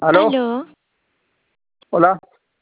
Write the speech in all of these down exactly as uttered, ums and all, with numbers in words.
¿Aló? Aló, Hola.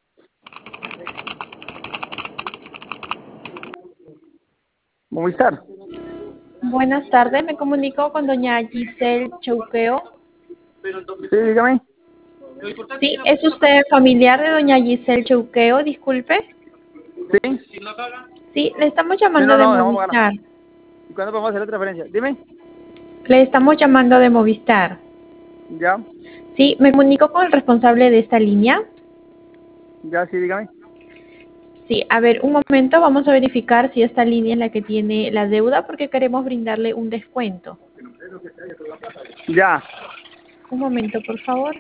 Movistar. Buenas tardes, me comunico con doña Giselle Chauqueo. Sí, dígame. Sí, ¿es usted familiar de doña Giselle Chauqueo? Disculpe. Sí. Sí, le estamos Sí, llamando no, de no, vamos a ganar. Movistar. ¿Y cuándo podemos hacer la transferencia? Dime. Le estamos llamando de Movistar. Ya. Sí, me comunico con el responsable de esta línea. Ya, sí, dígame. Sí, a ver, un momento, vamos a verificar si esta línea es la que tiene la deuda porque queremos brindarle un descuento. Ya. Un momento, por favor.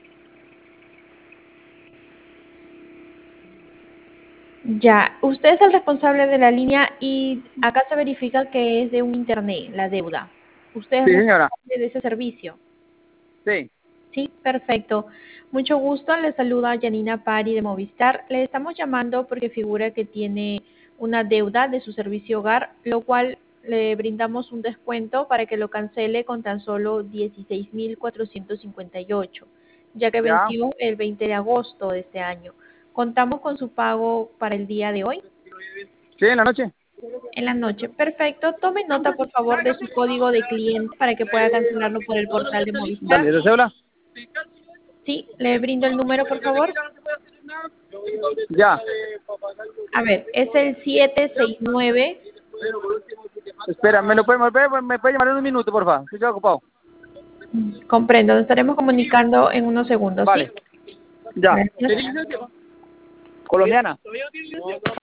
Ya, usted es el responsable de la línea y acá se verifica que es de un internet, la deuda. Usted es Sí, señora. responsable de ese servicio. Sí. Sí, perfecto. Mucho gusto, le saluda Janina Pari de Movistar. Le estamos llamando porque figura que tiene una deuda de su servicio hogar, lo cual le brindamos un descuento para que lo cancele con tan solo dieciséis mil cuatrocientos cincuenta y ocho, ya que Ya. venció el veinte de agosto de este año. ¿Contamos con su pago para el día de hoy? Sí, en la noche. En la noche. Perfecto. Tome nota, por favor, de su código de cliente para que pueda cancelarlo por el portal de Movistar. Dale, ¿de cédula? Sí, le brindo el número, por favor. Ya. A ver, es el siete seis nueve. Espera, ¿me lo puede, me puede, me puede llamar en un minuto, por favor? Estoy ocupado. Comprendo, nos estaremos comunicando en unos segundos, ¿sí? Vale. Ya. Gracias. Colombiana.